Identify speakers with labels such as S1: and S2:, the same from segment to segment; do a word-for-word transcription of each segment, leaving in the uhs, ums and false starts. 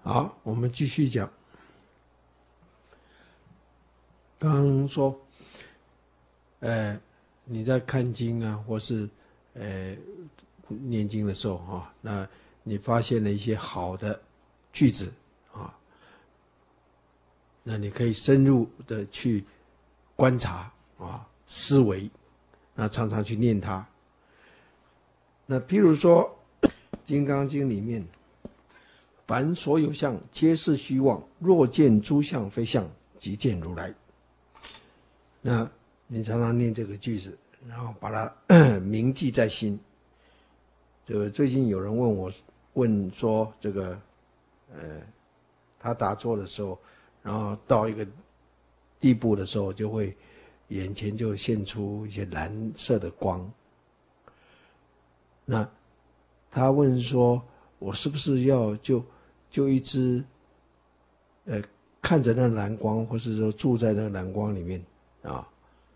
S1: 好，我们继续讲。刚刚说，呃，你在看经啊，或是呃念经的时候啊，那你发现了一些好的句子啊，那你可以深入的去观察啊，思维，那常常去念它。那譬如说，《金刚经》里面，凡所有相，皆是虚妄。若见诸相非相，即见如来。那你常常念这个句子，然后把它铭记在心。这个最近有人问我，问说这个，呃，他打坐的时候，然后到一个地步的时候，就会眼前就现出一些蓝色的光。那他问说，我是不是要就就一直，呃，看着那蓝光，或是说住在那个蓝光里面啊？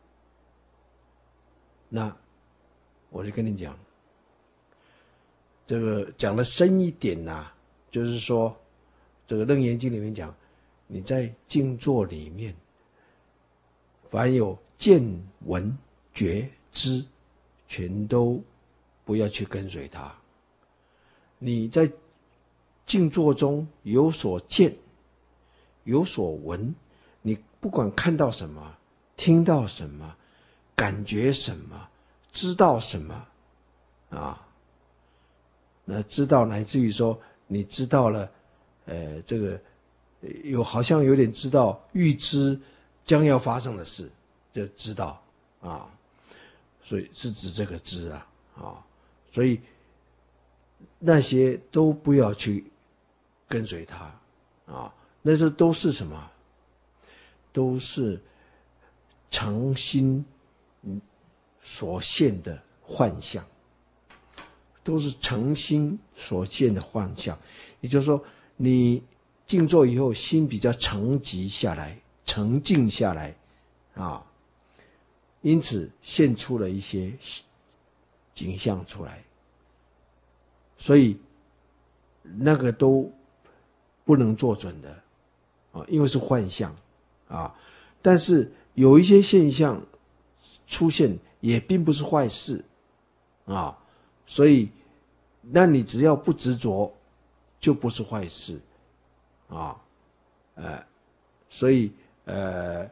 S1: 那我就跟你讲，这个讲的深一点呐、啊，就是说，这个《楞严经》里面讲，你在静坐里面，凡有见闻觉知，全都不要去跟随它。你在静坐中有所见，有所闻，你不管看到什么，听到什么，感觉什么，知道什么啊？那知道乃至于说，你知道了，呃，这个有好像有点知道预知将要发生的事，就知道啊，所以是指这个知啊啊，所以那些都不要去跟随他啊，那是都是什么？都是诚心所现的幻象，都是诚心所现的幻象。也就是说，你静坐以后，心比较沉寂下来，沉静下来啊，因此现出了一些景象出来。所以那个都不能做准的啊，因为是幻象啊。但是有一些现象出现也并不是坏事啊，所以那你只要不执着，就不是坏事啊。呃，所以呃，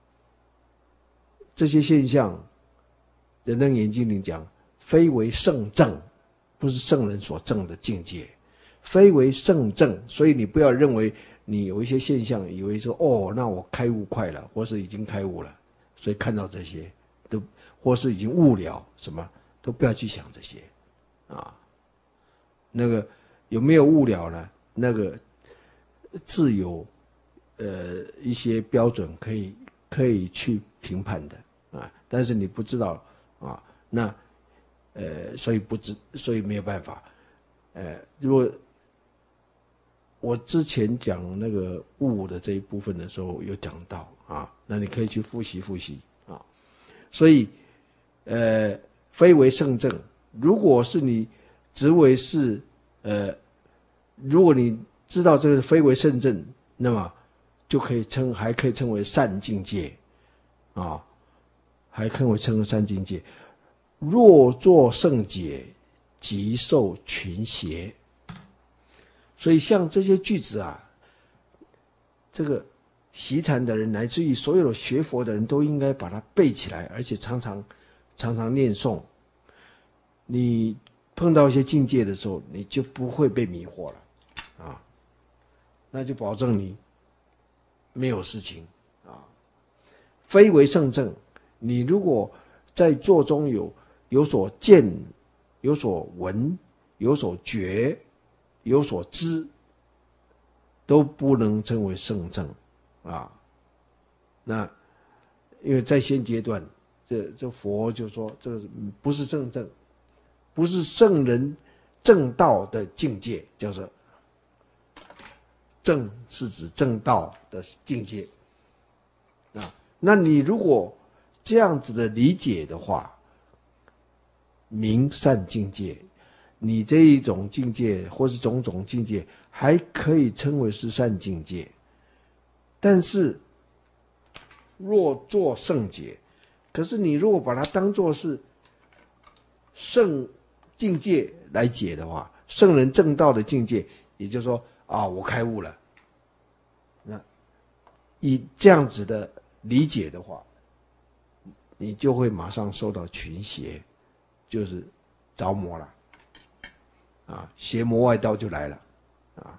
S1: 这些现象，《楞严经》里讲，非为圣正。不是圣人所证的境界，非为圣正，所以你不要认为你有一些现象，以为说哦，那我开悟快了，或是已经开悟了，所以看到这些都，或是已经悟了，什么都不要去想这些啊。那个有没有悟了呢？那个自有呃一些标准可以可以去评判的啊，但是你不知道啊，那。呃，所以不知，所以没有办法。呃，如果我之前讲那个悟的这一部分的时候有讲到啊，那你可以去复习复习啊。所以，呃，非为圣正。如果是你只为是呃，如果你知道这个非为圣正，那么就可以称，还可以称为善境界啊，还可以称为善境界。若作圣解，即受群邪。所以像这些句子啊，这个习禅的人，乃至于所有的学佛的人都应该把它背起来，而且常常常常念诵。你碰到一些境界的时候，你就不会被迷惑了啊，那就保证你没有事情啊。非为圣正，你如果在坐中有有所见，有所闻，有所觉，有所知，都不能称为圣正啊。那因为在现阶段，这这佛就说这个不是正正，不是圣人正道的境界，叫做正，是指正道的境界啊。那你如果这样子的理解的话，名善境界， 你这一种境界或是种种境界还可以称为是善境界，但是若作圣解，可是你如果把它当作是圣境界来解的话，圣人正道的境界，也就是说啊，我开悟了，那以这样子的理解的话，你就会马上受到群邪，就是着魔了，啊，邪魔外道就来了，啊，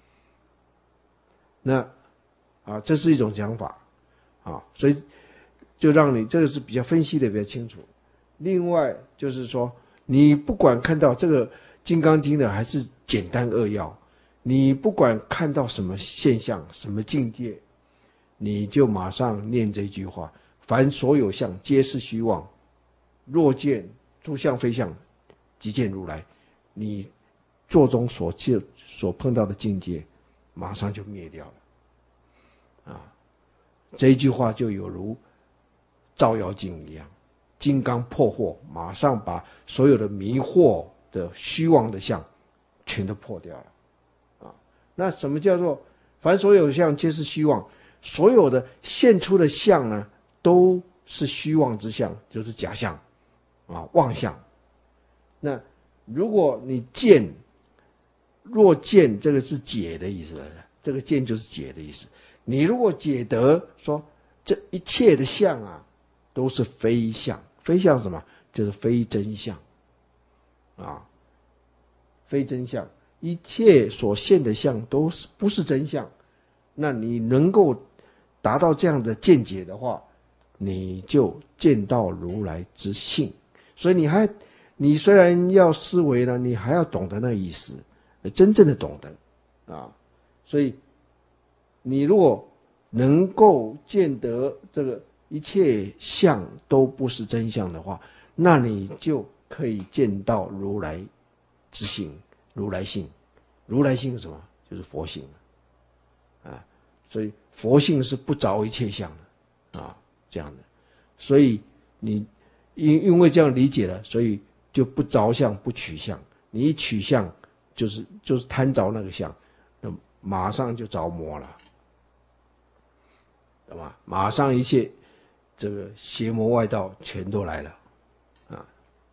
S1: 那啊，这是一种讲法，啊，所以就让你这个是比较分析的比较清楚。另外就是说，你不管看到这个《金刚经》的还是简单扼要，你不管看到什么现象、什么境界，你就马上念这句话：凡所有相，皆是虚妄。若见诸相非相，即见如来。你座中所见所碰到的境界，马上就灭掉了。啊，这一句话就有如照妖镜一样，金刚破惑，马上把所有的迷惑的虚妄的相全都破掉了。啊，那什么叫做凡所有相皆是虚妄？所有的现出的相呢，都是虚妄之相，就是假象啊，妄相。那如果你见，若见，这个是解的意思，这个见就是解的意思。你如果解得说这一切的相啊，都是非相，非相什么？就是非真相啊，非真相，一切所现的相都是不是真相。那你能够达到这样的见解的话，你就见到如来之性。所以你还你虽然要思维呢，你还要懂得那个意思，真正的懂得啊。所以你如果能够见得这个一切相都不是真相的话，那你就可以见到如来之性，如来性。如来性是什么？就是佛性啊。所以佛性是不着一切相的啊，这样的。所以你因因为这样理解了，所以就不着相不取相。你一取相，就是就是贪着那个相，那马上就着魔了，懂吗？马上一切这个邪魔外道全都来了啊！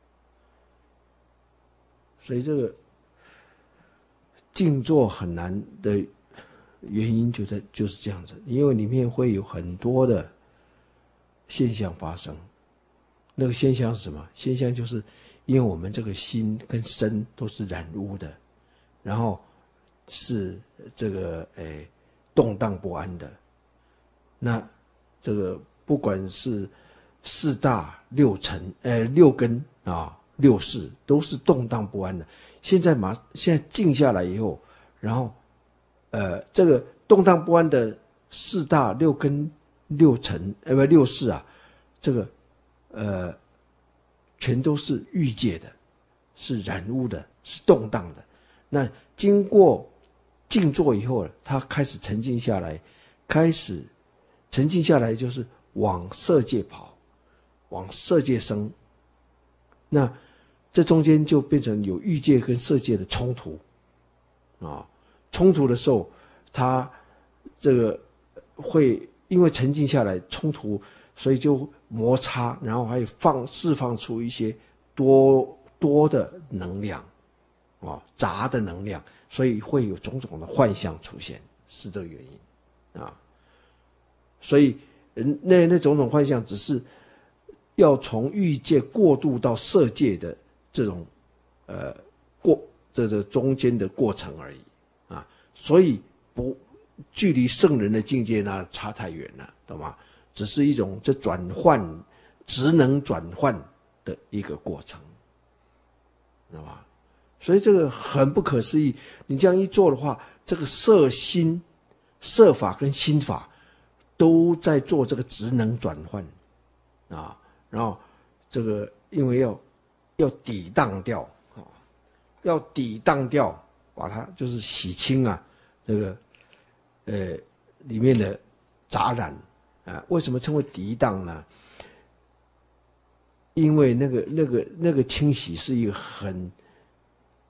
S1: 所以这个静坐很难的原因就在就是这样子，因为里面会有很多的现象发生。那个现象是什么？现象就是因为我们这个心跟身都是染污的，然后是这个诶动荡不安的。那这个不管是四大六尘，呃六根啊六识都是动荡不安的。现在马现在静下来以后，然后呃这个动荡不安的四大六根六尘，呃不六识啊，这个呃全都是欲界的，是染污的，是动荡的。那经过静坐以后，他开始沉静下来，开始沉静下来就是往色界跑，往色界生。那这中间就变成有欲界跟色界的冲突啊，冲突的时候，他这个会因为沉静下来冲突，所以就摩擦，然后还有放释放出一些多多的能量啊，杂的能量，所以会有种种的幻象出现，是这个原因啊。所以那那种种幻象只是要从欲界过渡到色界的这种呃过这这中间的过程而已啊，所以不距离圣人的境界呢差太远了，懂吗？只是一种这转换职能转换的一个过程，知道吧？所以这个很不可思议。你这样一做的话，这个色心、色法跟心法都在做这个职能转换啊，然后这个因为要要抵挡掉啊，要抵挡掉，把它就是洗清啊，这个呃里面的杂染啊。为什么称为抵挡呢？因为那个那个那个清洗是一个很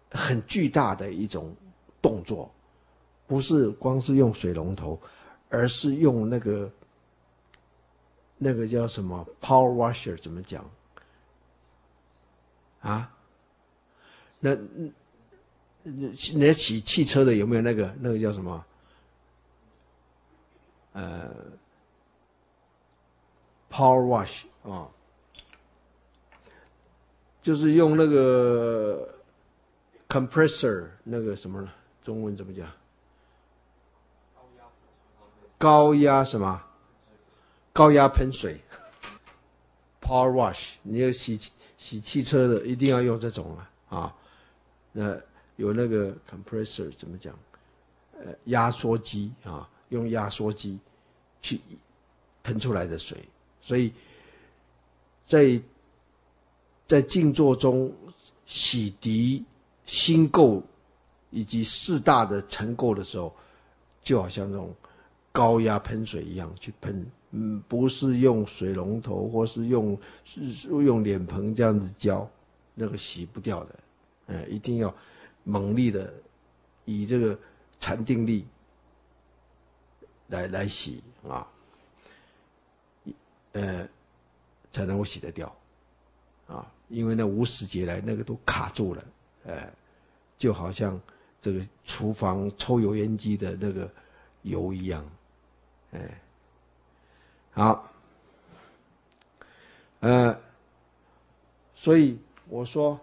S1: 很巨大的一种动作，不是光是用水龙头，而是用那个那个叫什么 power washer 怎么讲啊？那人家洗汽车的有没有那个那个叫什么？呃 ，power wash 啊、哦，就是用那个 compressor 那个什么呢？中文怎么讲？高压什么？高压喷水 ，power wash。你要洗洗汽车的，一定要用这种啊啊。那有那个 compressor 怎么讲？呃，压缩机啊，用压缩机去喷出来的水，所以在在静坐中洗涤新垢以及四大的尘垢的时候，就好像这种高压喷水一样去喷，嗯，不是用水龙头或是用是用脸盆这样子浇，那个洗不掉的，呃，一定要猛力的以这个禅定力来来洗啊，呃，才能够洗得掉啊，因为那无始劫来那个都卡住了，呃，就好像这个厨房抽油烟机的那个油一样，哎，好，呃，所以我说，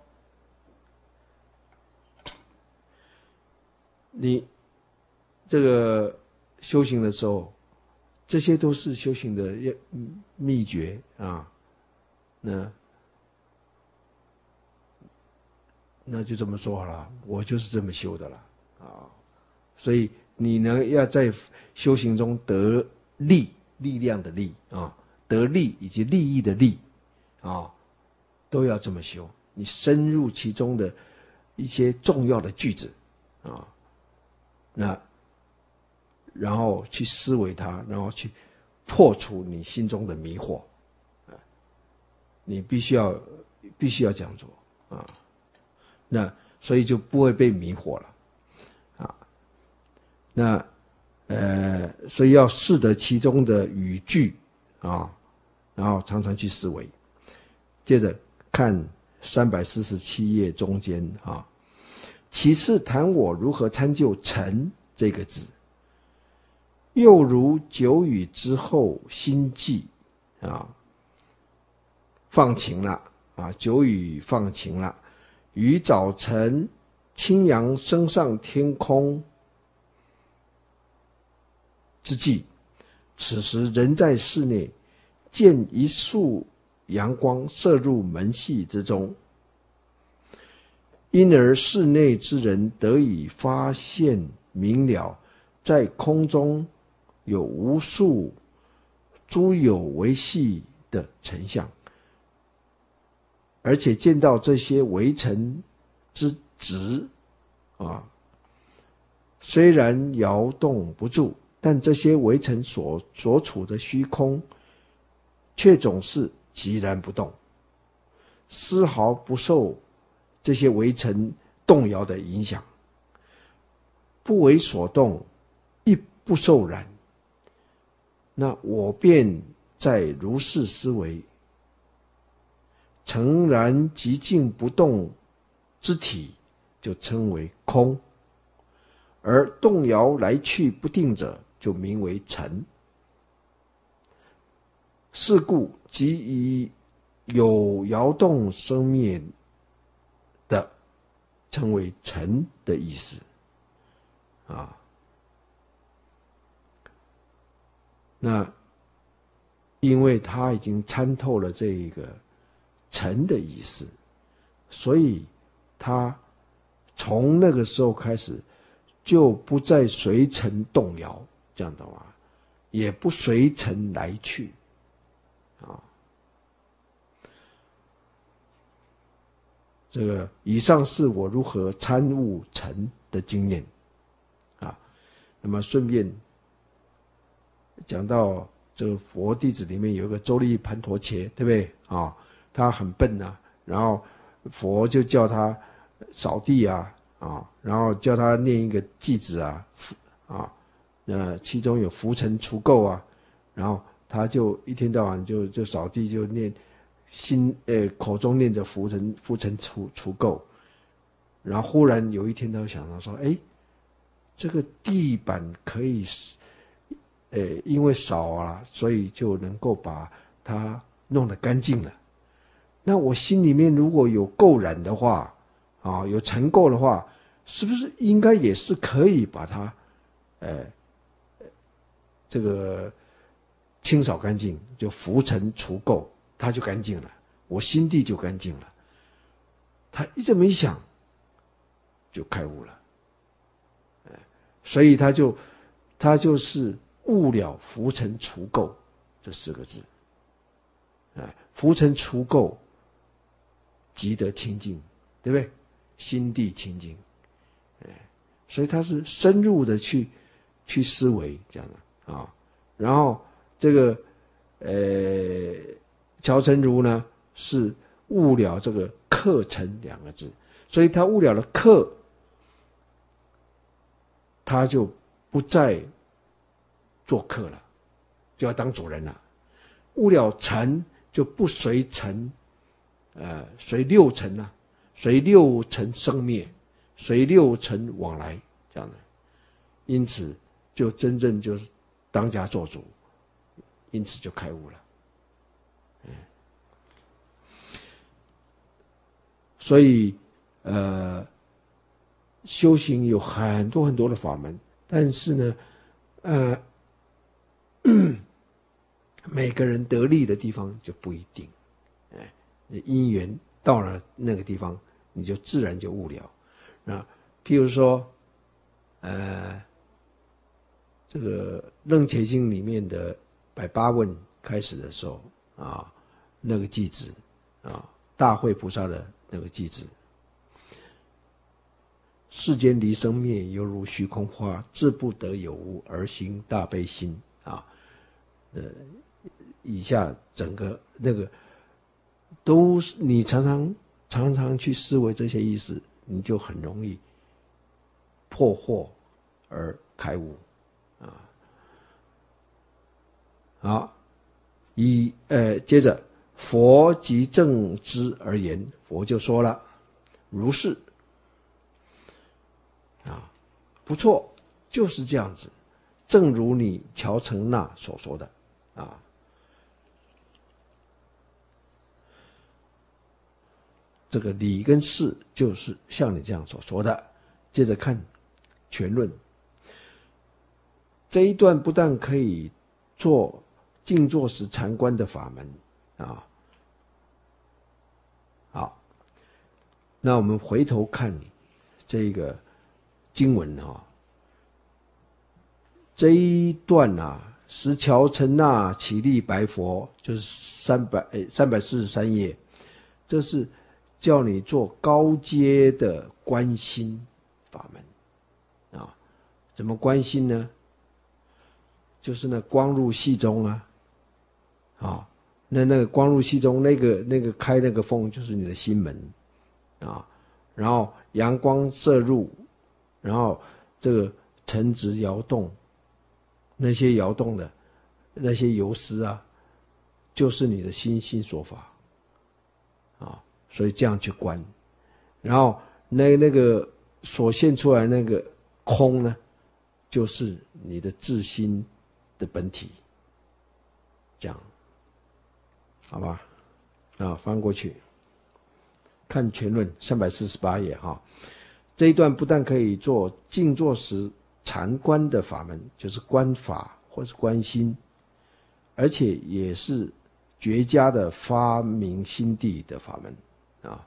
S1: 你这个修行的时候，这些都是修行的秘诀啊，那那就这么说好了，我就是这么修的了啊，所以你呢要在修行中得力，力量的力啊，得力以及利益的利啊，都要这么修。你深入其中的一些重要的句子啊，那然后去思维它，然后去破除你心中的迷惑，你必须要必须要这样做啊，那所以就不会被迷惑了啊。那呃，所以要识得其中的语句啊，然后常常去思维。接着看三百四十七页中间啊，其次谈我如何参究诚这个字，又如久雨之后心悸啊，放晴了啊，久雨放晴了，于早晨清阳升上天空之际，此时人在室内，见一束阳光射入门隙之中，因而室内之人得以发现明了，在空中有无数诸有为系的成像，而且见到这些微尘之质啊，虽然摇动不住，但这些微尘所所处的虚空，却总是寂然不动，丝毫不受这些微尘动摇的影响，不为所动，亦不受染。那我便在如是思维，诚然寂静不动之体，就称为空，而动摇来去不定者，就名为诚。是故即以有摇动生灭的，称为诚的意思啊。那因为他已经参透了这一个诚的意思，所以他从那个时候开始就不再随尘动摇，这样懂吗？也不随尘来去啊。这个以上是我如何参悟诚的经验啊。那么顺便讲到这个佛弟子里面有一个周利盘陀伽，对不对啊？他很笨啊，然后佛就叫他扫地啊， 啊，然后叫他念一个偈子啊，啊，那其中有浮尘除垢啊，然后他就一天到晚就就扫地就念心呃口中念着浮尘浮尘除除垢，然后忽然有一天他就想到说，哎，这个地板可以，呃因为扫啊，所以就能够把它弄得干净了。那我心里面如果有垢染的话，啊，有尘垢的话，是不是应该也是可以把它，呃，这个清扫干净，就浮尘除垢，它就干净了，我心地就干净了。他一这么一想，就开悟了，所以他就他就是悟了浮尘除垢这四个字，浮尘除垢。即得清净，对不对？心地清净，所以他是深入的去去思维这样的啊。然后这个呃乔成儒呢是悟了这个客成两个字，所以他悟了了客，他就不再做客了，就要当主人了。悟了成就不随尘。呃，随六尘啊，随六尘生灭，随六尘往来，这样的，因此就真正就是当家做主，因此就开悟了。嗯，所以呃，修行有很多很多的法门，但是呢，呃，每个人得力的地方就不一定。因缘到了那个地方，你就自然就悟了。那譬如说，呃，这个《楞伽经》里面的百八问开始的时候啊，那个偈子啊，大慧菩萨的那个偈子，世间离生灭，犹如虚空花，自不得有无，而行大悲心啊。呃，以下整个那个。都是你常常常常去思维这些意思，你就很容易破惑而开悟啊。好，以呃接着佛即正知而言，佛就说了，如是啊，不错，就是这样子，正如你乔成那所说的啊。这个理跟事就是像你这样所说的。接着看全论，这一段不但可以做静坐时禅观的法门啊。好，那我们回头看这个经文啊，这一段啊，时乔成那起立白佛，就是三百三百四十三页，这是。叫你做高阶的观心法门啊？怎么观心呢？就是那光入隙中啊，啊，那那个光入隙中，那个那个开那个缝就是你的心门啊。然后阳光射入，然后这个尘质摇动，那些摇动的那些游丝啊，就是你的心心所法啊。所以这样去观，然后那那个所现出来那个空呢，就是你的自心的本体，这样，好吧？啊，翻过去看全论三百四十八页哈。这一段不但可以做静坐时禅观的法门，就是观法或是观心，而且也是绝佳的发明心地的法门。啊，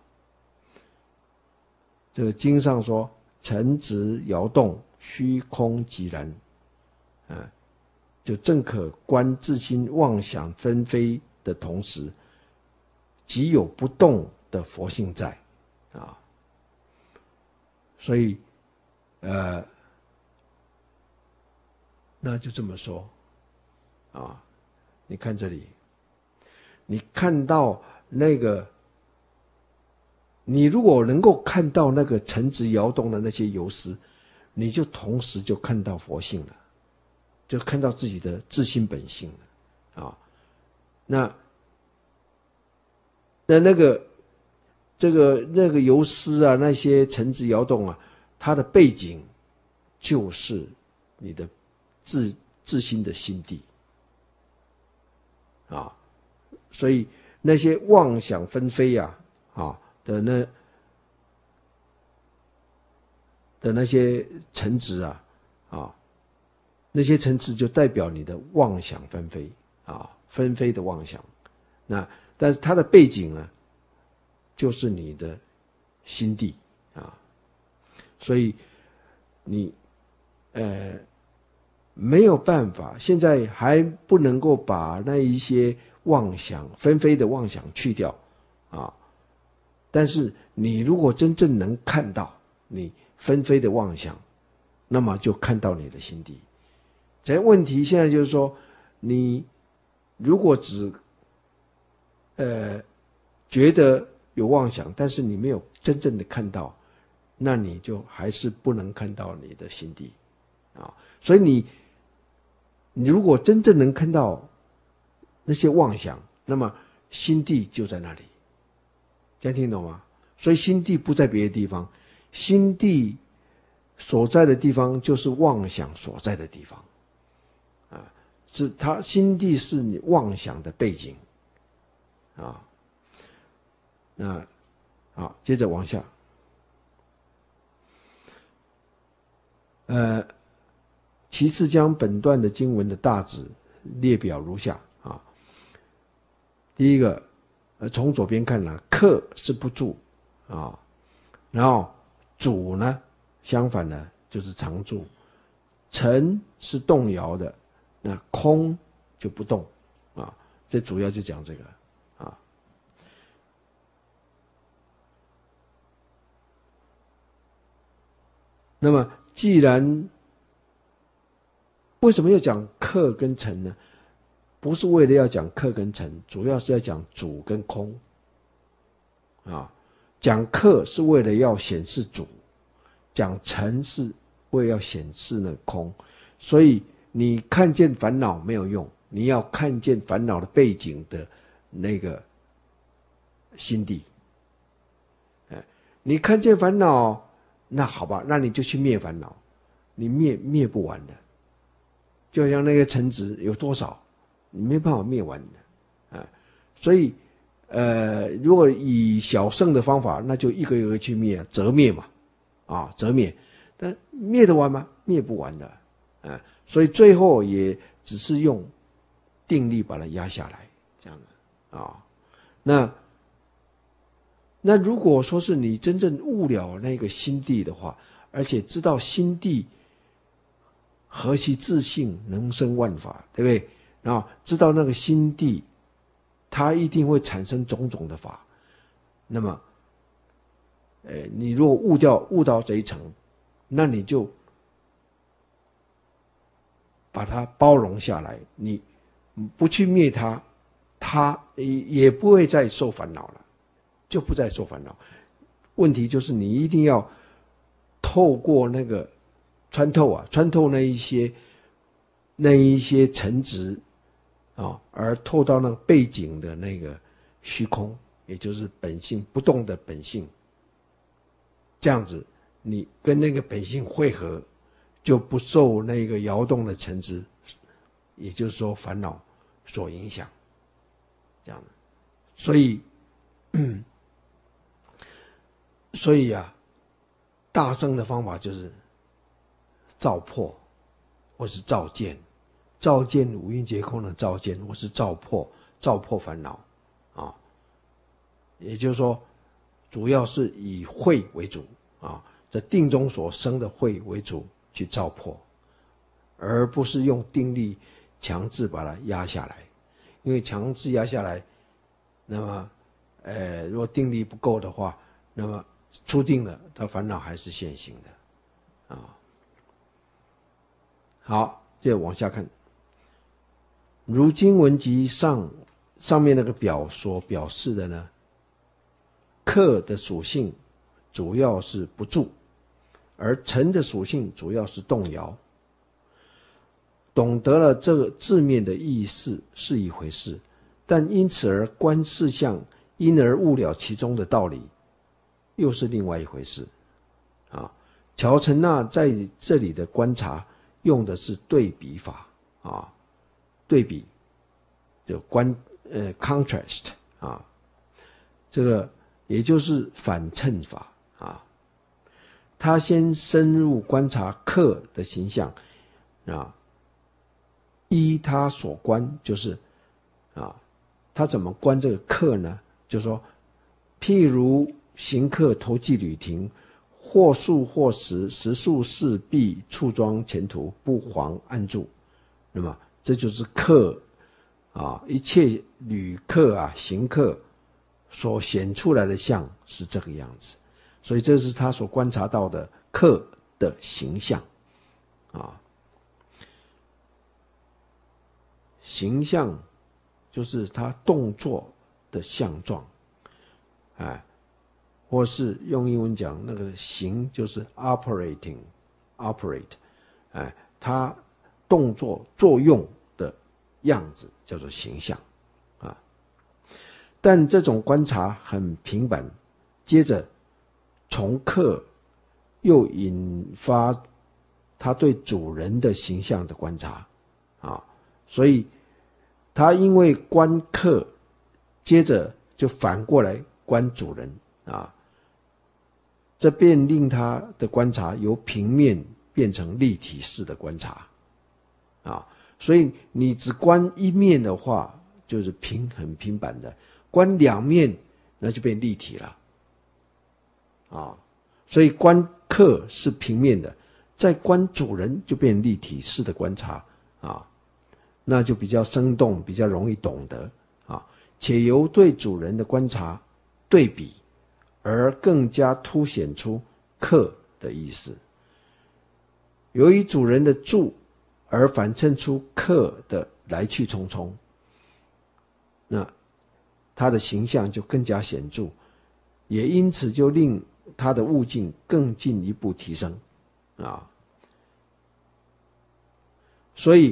S1: 这个经上说，尘质摇动，虚空寂然，啊，就正可观自心妄想纷飞的同时，即有不动的佛性在，啊，所以，呃，那就这么说，啊，你看这里，你看到那个。 你如果能够看到那个尘质摇动的那些游丝，你就同时就看到佛性了，就看到自己的自心本性了啊。那那那个这个那个游丝啊，那些尘质摇动啊，它的背景就是你的自自心的心地啊。所以那些妄想纷飞啊啊的那的那些尘质啊啊，那些尘质就代表你的妄想纷飞啊，纷飞的妄想。那但是它的背景呢，就是你的心地啊。所以你呃没有办法，现在还不能够把那一些妄想纷飞的妄想去掉啊。但是你如果真正能看到你纷飞的妄想，那么就看到你的心地。这问题现在就是说，你如果只呃觉得有妄想，但是你没有真正的看到，那你就还是不能看到你的心地啊。所以你你如果真正能看到那些妄想，那么心地就在那里。这样听懂吗？所以心地不在别的地方，心地所在的地方就是妄想所在的地方啊，是它心地是你妄想的背景啊。那好，接着往下，呃，其次将本段的经文的大旨列表如下啊。第一个，呃，从左边看呢，客是不住啊，然后主呢，相反呢就是常住，尘是动摇的，那空就不动啊。这主要就讲这个啊。那么既然为什么要讲客跟尘呢？不是为了要讲客跟尘，主要是要讲主跟空啊。讲客是为了要显示主，讲尘是为了要显示那空。所以你看见烦恼没有用，你要看见烦恼的背景的那个心地。哎，你看见烦恼，那好吧，那你就去灭烦恼，你灭灭不完的。就像那个尘质有多少，你没办法灭完的啊。所以呃，如果以小乘的方法，那就一个一个去灭，折灭嘛，啊，折灭。但灭得完吗？灭不完的啊。所以最后也只是用定力把它压下来，这样的啊。那那如果说是你真正悟了那个心地的话，而且知道心地何其自性，能生万法，对不对？然后知道那个心地，它一定会产生种种的法。那么，呃，你如果悟掉悟到这一层，那你就把它包容下来，你不去灭它，它也不会再受烦恼了，就不再受烦恼。问题就是你一定要透过那个穿透啊，穿透那一些那一些尘质啊，而透到那个背景的那个虚空，也就是本性不动的本性。这样子，你跟那个本性汇合，就不受那个摇动的尘质，也就是说烦恼所影响。这样的，所以，嗯、所以啊，大乘的方法就是照破，或是照见，照见五蕴皆空的照见，或是照破，照破烦恼啊。也就是说，主要是以慧为主啊，在定中所生的慧为主去照破，而不是用定力强制把它压下来。因为强制压下来，那么，呃，如果定力不够的话，那么出定了，他烦恼还是现行的啊。好，接着往下看。如经文集上上面那个表所表示的呢， 克的属性主要是不住，而尘的属性主要是动摇。懂得了这个字面的意思是一回事，但因此而观事项，因而悟了其中的道理，又是另外一回事。啊，乔陈那在这里的观察用的是对比法啊，对比就观呃 contrast 啊，这个也就是反衬法啊。他先深入观察客的形象啊，依他所观就是啊，他怎么观这个客呢？就是说，譬如行客投寄旅亭，或宿或食，食宿事必处庄前途，不遑安住。那么这就是客啊，一切旅客啊、行客所显出来的相是这个样子。所以这是他所观察到的客的形象啊。形象就是他动作的相状，哎，或是用英文讲，那个形就是 operating operate， 哎，他动作作用的样子叫做形象啊。但这种观察很平板，接着从客又引发他对主人的形象的观察啊，所以他因为观客，接着就反过来观主人啊，这便令他的观察由平面变成立体式的观察啊。所以你只观一面的话，就是平很平板的；观两面，那就变立体了啊。所以观客是平面的，再观主人就变立体式的观察啊。那就比较生动，比较容易懂得啊，且由对主人的观察对比，而更加凸显出客的意思。由于主人的住，而反衬出客的来去匆匆，那他的形象就更加显著，也因此就令他的悟境更进一步提升啊。所以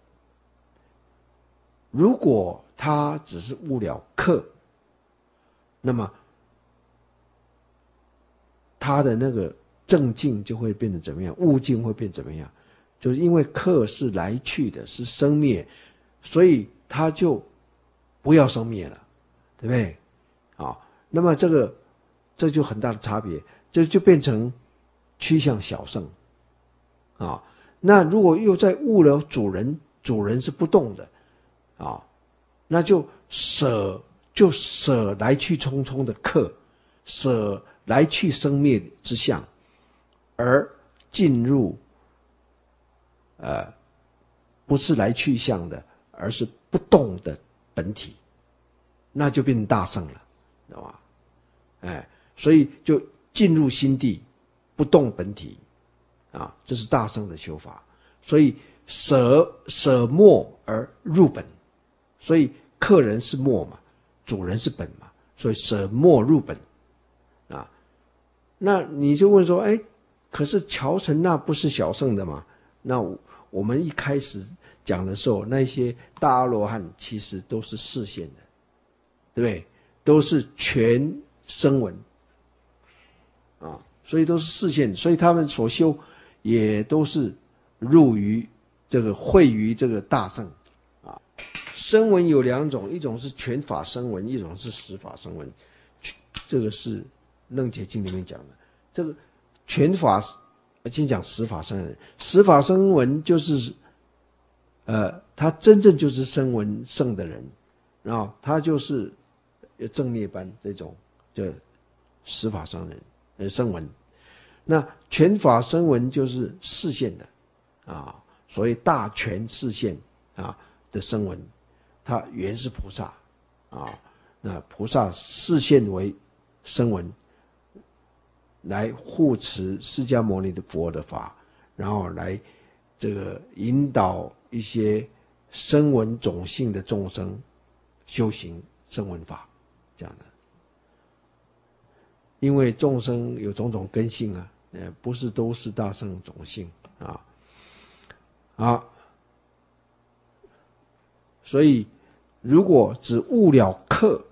S1: 如果他只是悟了客，那么他的那个正境就会变得怎么样？悟境会变怎么样？就是因为客是来去的，是生灭，所以他就不要生灭了，对不对？啊，那么这个这就很大的差别，就就变成趋向小圣啊。那如果又在悟了主人，主人是不动的啊，那就舍就舍来去匆匆的客，舍来去生灭之相，而进入呃不是来去相的，而是不动的本体，那就变成大圣了，知道吧？哎，所以就进入心地，不动本体啊，这是大圣的修法。所以舍舍末而入本，所以客人是末嘛，主人是本嘛，所以舍末入本啊。那你就问说，哎，可是乔陈那不是小圣的吗？那我们一开始讲的时候，那些大阿罗汉其实都是示现的，对不对？都是全声闻啊，所以都是示现，所以他们所修也都是入于这个会于这个大圣啊。声闻有两种，一种是全法声闻，一种是实法声闻。这个是楞伽经里面讲的。这个全法，先讲实法声闻。实法声闻就是，呃，他真正就是声闻圣的人，然后他就是正涅槃这种叫实法声人呃声闻。那全法声闻就是示现的。啊，所谓大权示现啊的声闻，他原是菩萨啊，那菩萨示现为声闻，来护持释迦牟尼的佛的法，然后来这个引导一些声闻种性的众生修行声闻法，这样的。 因为众生有种种根性啊，呃，不是都是大圣种性啊。好，所以如果只悟了客，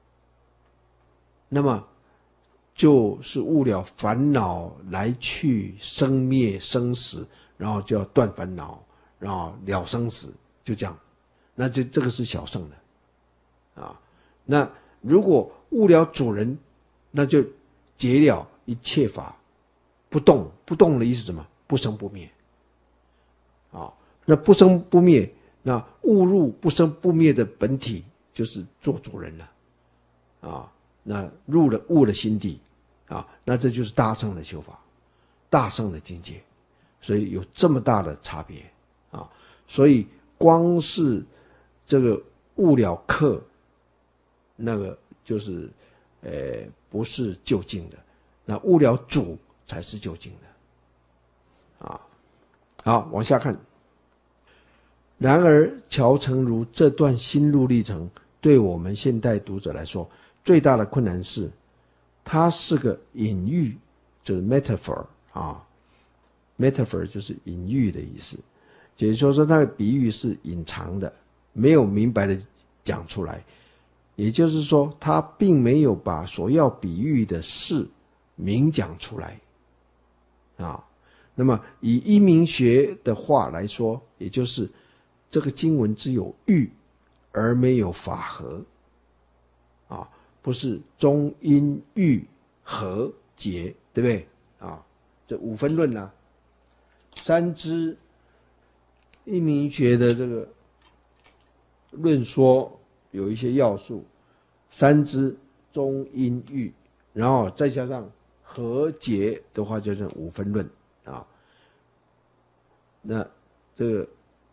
S1: 那么就是悟了烦恼来去生灭生死，然后就要断烦恼，然后了生死，就这样。那这这个是小圣的啊。那如果悟了主人，那就结了一切法，不动。不动的意思是什么？不生不灭啊。那不生不灭，那悟入不生不灭的本体，就是做主人了啊。那入了悟了心地啊，那这就是大圣的修法，大圣的境界。所以有这么大的差别啊。所以光是这个悟了客，那个就是呃不是究竟的，那悟了主才是究竟的啊。好，往下看。然而乔成儒这段心路历程，对我们现代读者来说，最大的困难是，它是个隐喻，就是 metaphor 啊 ，metaphor 就是隐喻的意思，也就是说，它的比喻是隐藏的，没有明白的讲出来。也就是说，他并没有把所要比喻的事明讲出来啊。那么以一明学的话来说，也就是这个经文只有喻而没有法合啊，不是中因喻合结，对不对啊？这五分论啊，三支一明学的这个论说有一些要素，三支中因喻，然后再加上合结的话，就是五分论啊。那这个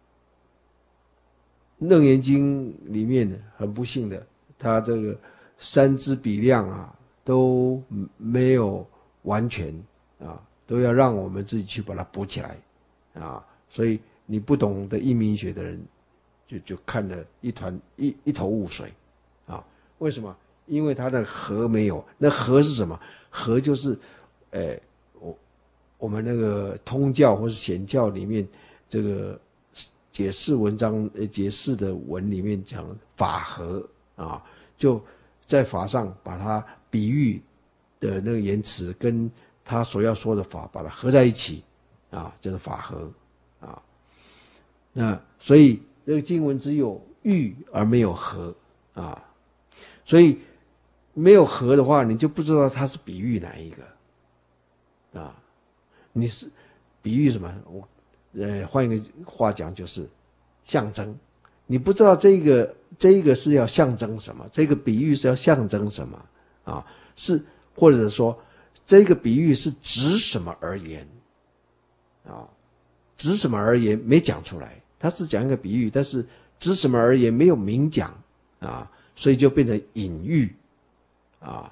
S1: 楞严经里面很不幸的，它这个三支比量啊都没有完全啊，都要让我们自己去把它补起来啊。所以你不懂得一明学的人，就就看了一团一一头雾水啊。为什么？因为它的合没有，那合是什么？合就是，呃，我我们那个通教或是显教里面这个解释文章、呃解释的文里面讲法合啊，就在法上把它比喻的那个言辞跟他所要说的法把它合在一起啊，就是法合啊。那所以这个经文只有喻而没有合啊，所以没有合的话，你就不知道它是比喻哪一个啊？你是比喻什么？我呃换一个话讲就是象征。你不知道这个这一个是要象征什么，这个比喻是要象征什么啊？是或者说这个比喻是指什么而言啊？指什么而言没讲出来，他是讲一个比喻，但是指什么而言没有明讲啊，所以就变成隐喻啊。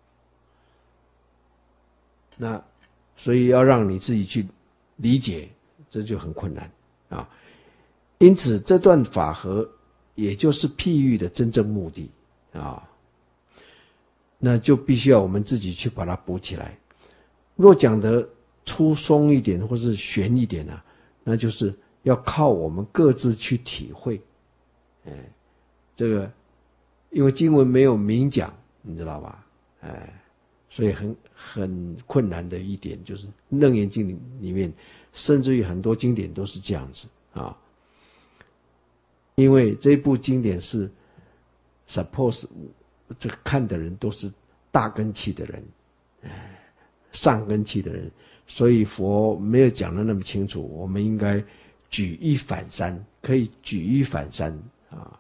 S1: 那所以要让你自己去理解，这就很困难啊。因此这段法合也就是譬喻的真正目的啊，那就必须要我们自己去把它补起来。若讲得粗松一点或是玄一点啊，那就是要靠我们各自去体会。哎，这个因为经文没有明讲，你知道吧？哎，所以很很困难的一点就是《楞严经》里面，甚至于很多经典都是这样子啊。因为这部经典是 suppose 这个看的人都是大根器的人，上根器的人，所以佛没有讲得那么清楚，我们应该举一反三，可以举一反三啊。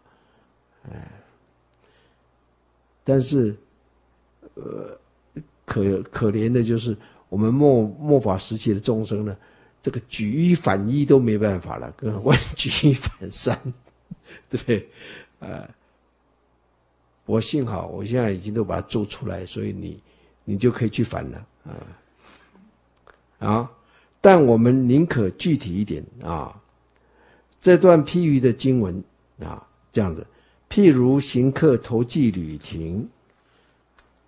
S1: 但是呃可可怜的就是我们末末法时期的众生呢，这个举一反一都没办法了，更何况举一反三，对不对？呃，我幸好我现在已经都把它做出来，所以你你就可以去反了啊啊！但我们宁可具体一点啊，这段譬喻的经文啊，这样子，譬如行客投寄旅亭，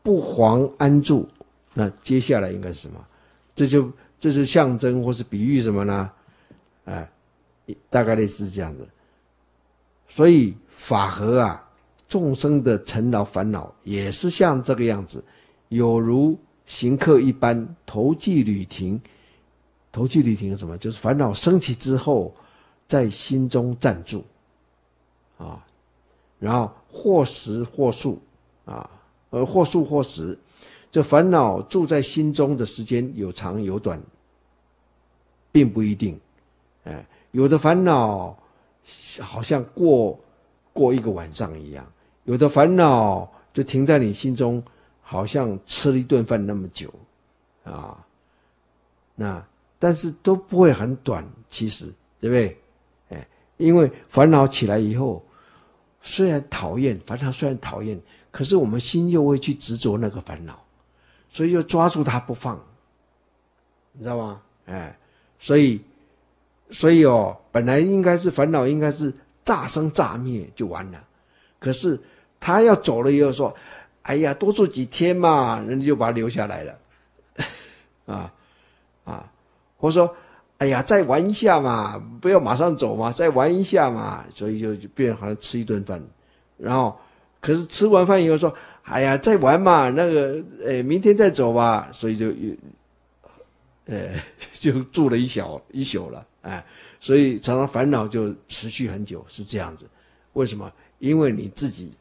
S1: 不遑安住，那接下来应该是什么？这就这是象征或是比喻什么呢？哎，大概类似这样子。所以法和啊，众生的尘劳烦恼也是像这个样子，有如行客一般，投寄旅亭。投寄旅亭是什么？就是烦恼升起之后，在心中暂住，啊，然后或时或数，啊，而或数或时，这烦恼住在心中的时间有长有短，并不一定。哎，有的烦恼好像过过一个晚上一样，有的烦恼就停在你心中，好像吃了一顿饭那么久，啊，那但是都不会很短，其实对不对？哎，因为烦恼起来以后，虽然讨厌，烦恼虽然讨厌，可是我们心又会去执着那个烦恼，所以就抓住它不放，你知道吗？哎，所以。所以哦，本来应该是烦恼，应该是乍生乍灭就完了。可是他要走了以后说：“哎呀，多住几天嘛，人家就把他留下来了。”啊啊，或者说：“哎呀，再玩一下嘛，不要马上走嘛，再玩一下嘛。”所以就就变成好像吃一顿饭，然后可是吃完饭以后说：“哎呀，再玩嘛，那个呃，明天再走吧。”所以就呃就住了一宿一宿了。哎，所以常常烦恼就持续很久，是这样子。为什么？因为你自己，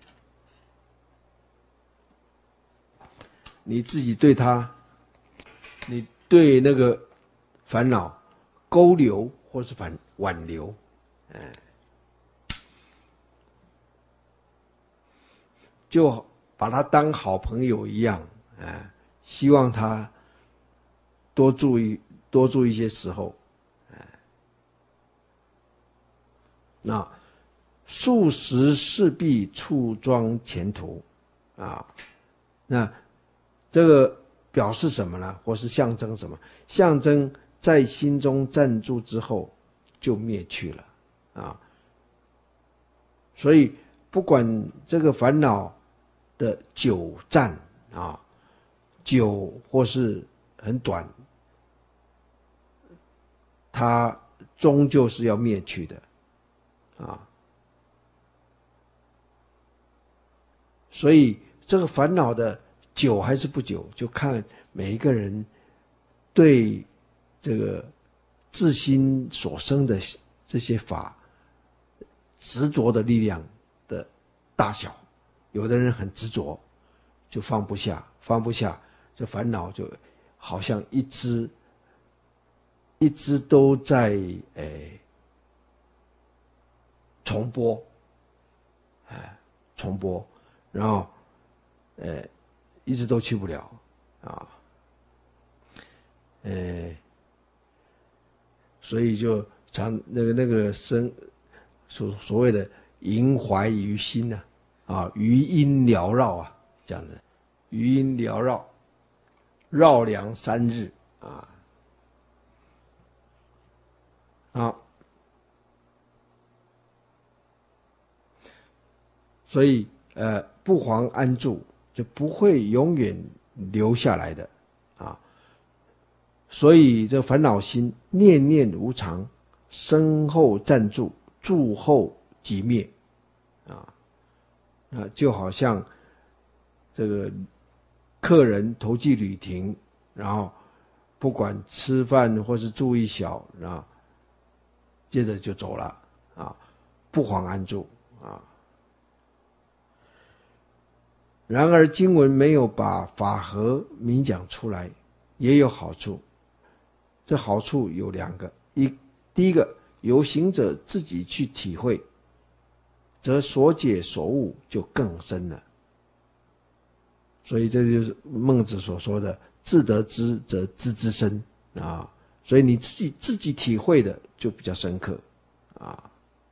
S1: 你自己对他，你对那个烦恼勾留或是反挽留，哎，就把他当好朋友一样，哎，希望他多注意多注意一些时候。那数十势必触装前途，啊，那这个表示什么呢？或是象征什么？象征在心中暂住之后就灭去了，啊，所以不管这个烦恼的久暂啊，久或是很短，它终究是要灭去的。啊，所以这个烦恼的久还是不久，就看每一个人对这个自心所生的这些法执着的力量的大小。有的人很执着，就放不下，放不下，这烦恼就好像一直一直都在诶。重播，哎，重播，然后，呃，一直都去不了，啊，呃，所以就常那个那个生所所谓的萦怀于心呢，啊，余音缭绕啊，这样子，余音缭绕，绕梁三日啊，好。所以，呃，不遑安住，就不会永远留下来的，啊。所以这烦恼心念念无常，生后暂住，住后即灭，啊，啊，就好像这个客人投寄旅亭，然后不管吃饭或是住一宿，啊，接着就走了，啊，不遑安住，啊。然而经文没有把法和明讲出来，也有好处。这好处有两个：一，第一个，由行者自己去体会，则所解所悟就更深了。所以这就是孟子所说的“自得之则知之深”啊。所以你自己自己体会的就比较深刻啊。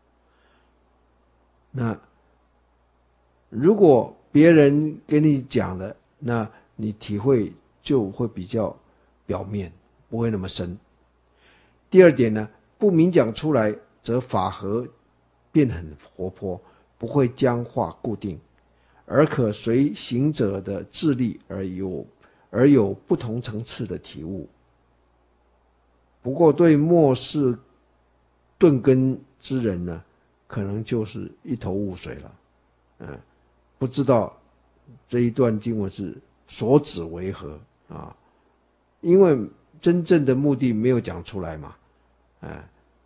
S1: 那如果别人给你讲的，那你体会就会比较表面，不会那么深。第二点呢，不明讲出来，则法和变很活泼，不会僵化固定， 而可随行者的智力而有而有不同层次的体悟。不过对末世顿根之人呢，可能就是一头雾水了，嗯，不知道这一段经文是所指为何啊？因为真正的目的没有讲出来嘛，嗯，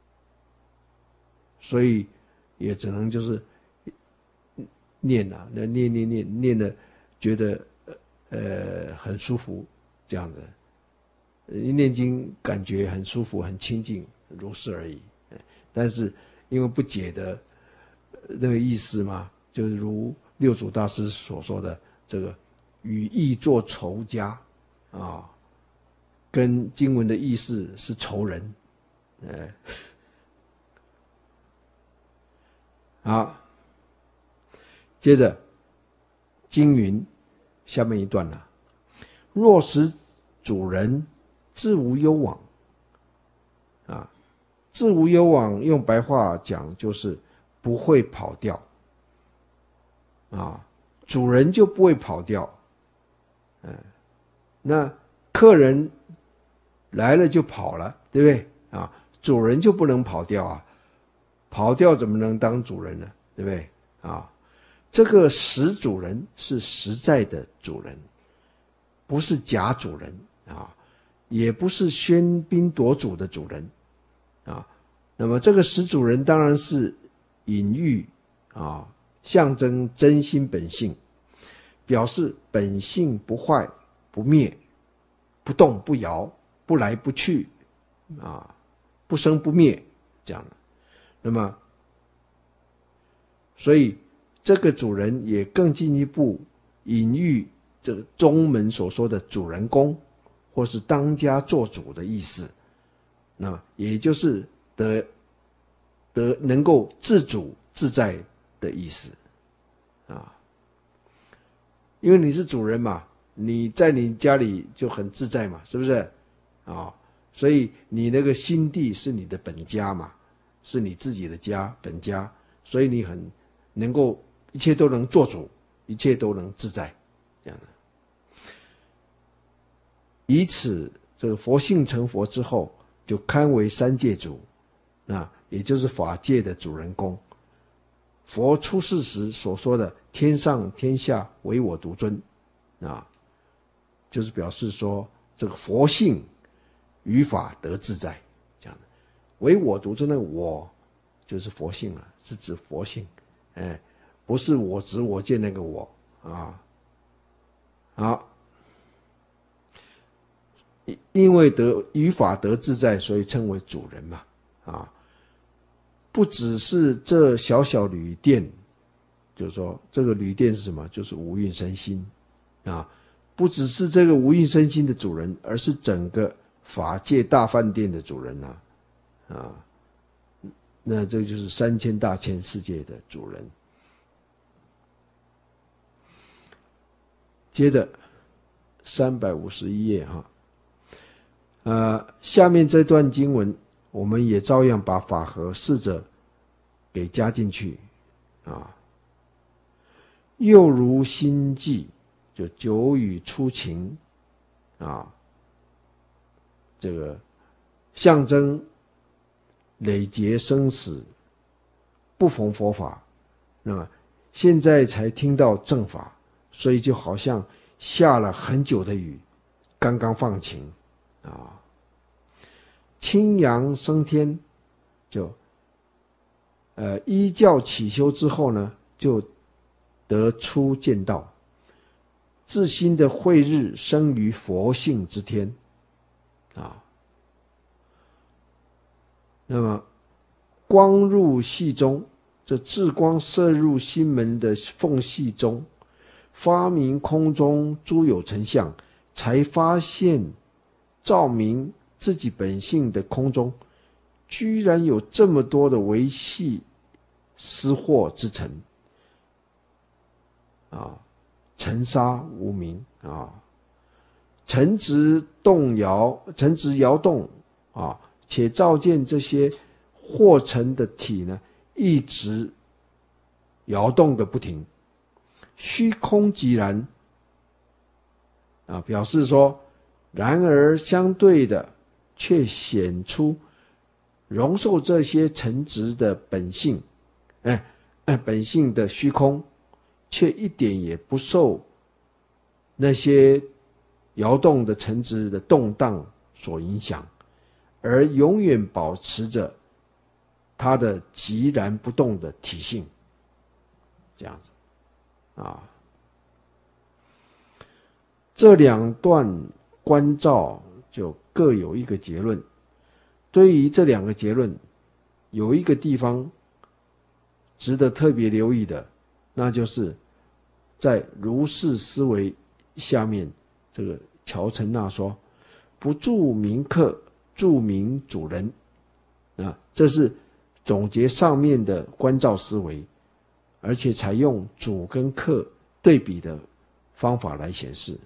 S1: 所以也只能就是念啊，那念念念念的，觉得呃很舒服，这样子，一念经感觉很舒服、很清净，如是而已。但是因为不解的那个意思嘛，就是如六祖大师所说的，这个与义作仇家啊，跟经文的意思是仇人，呃，好，接着经云下面一段了，若使主人自无忧往啊。自无忧往，用白话讲就是不会跑掉啊，主人就不会跑掉，嗯，那客人来了就跑了，对不对啊？主人就不能跑掉啊，跑掉怎么能当主人呢？对不对啊？这个实主人是实在的主人，不是假主人啊，也不是喧宾夺主的主人。啊，那么这个实主人当然是隐喻啊，象征真心本性，表示本性不坏不灭，不动不摇，不来不去啊，不生不灭这样的。那么，所以这个主人也更进一步隐喻这个中门所说的主人公，或是当家做主的意思。那也就是得得能够自主自在的意思啊，因为你是主人嘛，你在你家里就很自在嘛，是不是啊？所以你那个心地是你的本家嘛，是你自己的家本家，所以你很能够一切都能做主，一切都能自在，这样的。以此这个佛性成佛之后，就堪为三界主，那也就是法界的主人公。佛出世时所说的天上天下唯我独尊啊，就是表示说这个佛性于法得自在，这样的。唯我独尊的我就是佛性了，是指佛性，哎，不是我执我见那个我啊。好，因为得于法得自在，所以称为主人嘛，啊，不只是这小小旅店，就是说这个旅店是什么？就是无蕴身心啊，不只是这个无蕴身心的主人，而是整个法界大饭店的主人啊，啊，那这就是三千大千世界的主人。接着三百五十一页哈。呃，下面这段经文，我们也照样把法和试着给加进去啊。又如心计，就久语初情啊，这个象征累劫生死不逢佛法，那么现在才听到正法，所以就好像下了很久的雨，刚刚放晴啊。清阳升天，就呃依教起修之后呢，就得出见道，自心的慧日生于佛性之天啊。那么光入隙中，这智光射入心门的缝隙中，发明空中诸有成相，才发现照明自己本性的空中，居然有这么多的维系失惑之尘啊，尘沙无名啊，尘质动摇，尘质摇动啊，且照见这些惑尘的体呢，一直摇动个不停， 虚空即然啊，表示说，然而相对的却显出容受这些尘质的本性，哎哎，本性的虚空，却一点也不受那些摇动的尘质的动荡所影响，而永远保持着它的寂然不动的体性，这样子啊。这两段观照就各有一个结论。对于这两个结论，有一个地方值得特别留意的，那就是在如是思维下面，这个乔陈那说：“不著名客，著名主人。”啊，这是总结上面的观照思维，而且采用主跟客对比的方法来显示。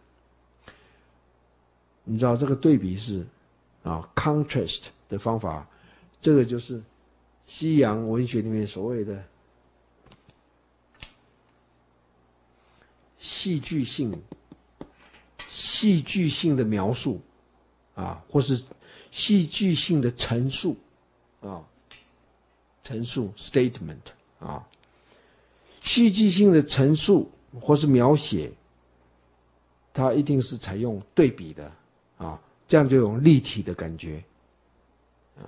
S1: 你知道这个对比是啊 contrast 的方法，这个就是西洋文学里面所谓的戏剧性、戏剧性的描述啊，或是戏剧性的陈述啊，陈述 statement 啊，戏剧性的陈述或是描写，它一定是采用对比的。啊，这样就有立体的感觉，啊，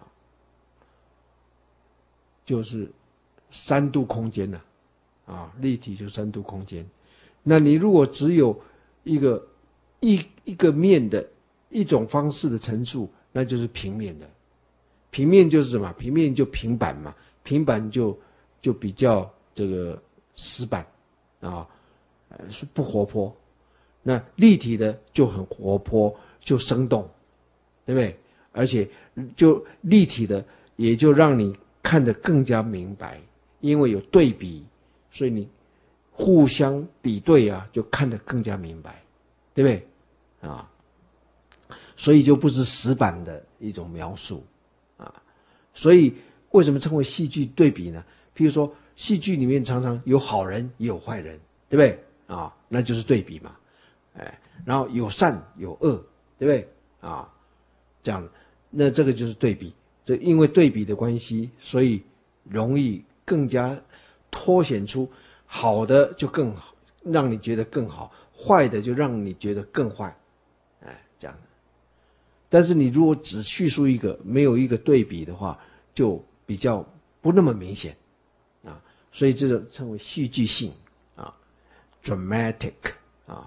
S1: 就是三度空间了，啊，立体就三度空间。那你如果只有一个一一个面的一种方式的陈述，那就是平面的。平面就是什么？平面就平板嘛，平板就就比较这个死板，啊，是不活泼。那立体的就很活泼。就生动，对不对？而且就立体的，也就让你看得更加明白，因为有对比，所以你互相比对啊，就看得更加明白，对不对？啊，所以就不是死板的一种描述啊。所以为什么称为戏剧对比呢？譬如说，戏剧里面常常有好人也有坏人，对不对？啊，那就是对比嘛，哎，然后有善有恶。对不对啊？这样，那这个就是对比。这因为对比的关系，所以容易更加凸显出好的就更好，让你觉得更好；坏的就让你觉得更坏。哎，这样。但是你如果只叙述一个，没有一个对比的话，就比较不那么明显啊。所以这种称为戏剧性啊 ，dramatic 啊。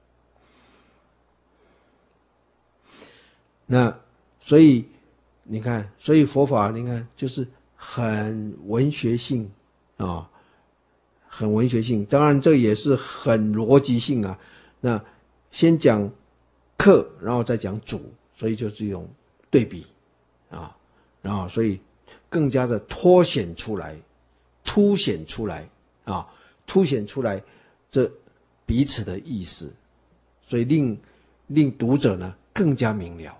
S1: 那所以你看，所以佛法你看就是很文学性啊，很文学性。当然这也是很逻辑性啊。那先讲客，然后再讲主，所以就是一种对比啊，然后所以更加的凸显出来，凸显出来啊，凸显出来这彼此的意思，所以令令读者呢更加明了。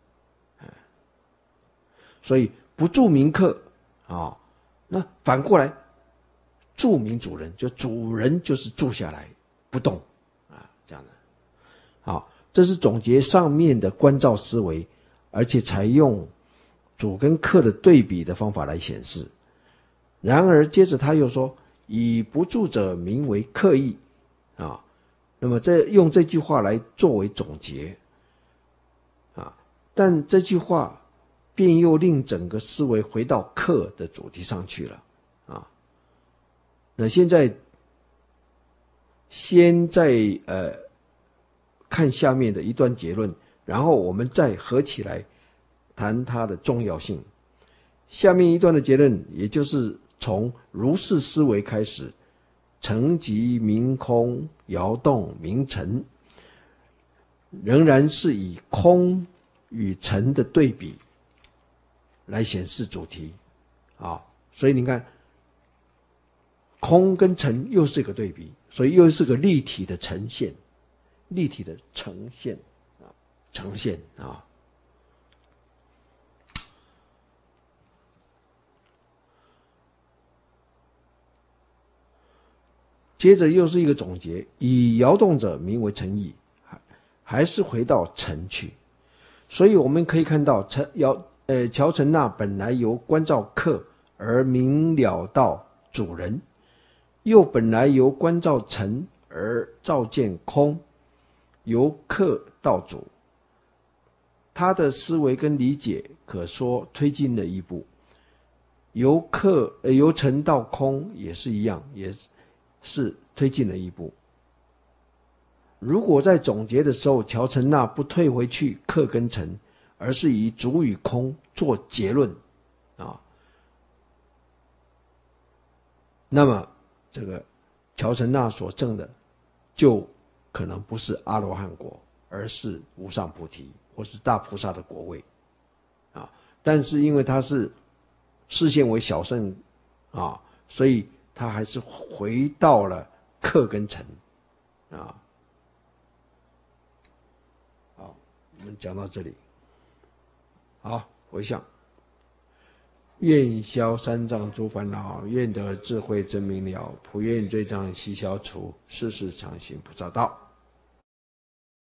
S1: 所以不著名客啊，那反过来著名主人，就主人就是住下来不动啊，这样的。好，这是总结上面的观照思维，而且采用主跟客的对比的方法来显示。然而接着他又说，以不住者名为客意啊，那么这用这句话来作为总结啊，但这句话便又令整个思维回到客的主题上去了啊。那现在先在呃看下面的一段结论，然后我们再合起来谈它的重要性。下面一段的结论，也就是从如是思维开始，成即明空，摇动明尘，仍然是以空与尘的对比来显示主题啊，所以你看，空跟尘又是一个对比，所以又是个立体的呈现，立体的呈现啊，呈现啊。 接着又是一个总结，以摇动者名为诚意，还是回到诚去。所以我们可以看到，陈摇呃乔成那本来由关照客而明了到主人，又本来由关照诚而照见空，由客到主。他的思维跟理解可说推进了一步，由客呃由诚到空也是一样，也是推进了一步。如果在总结的时候，乔成那不退回去客跟诚，而是以主与空做结论啊，那么这个乔成那所证的就可能不是阿罗汉果，而是无上菩提或是大菩萨的果位啊。但是因为他是视线为小圣啊，所以他还是回到了客跟诚啊。好，我们讲到这里。好，回向。愿消三障诸烦恼，愿得智慧真明了，普愿罪障悉消除，世世常行菩萨道。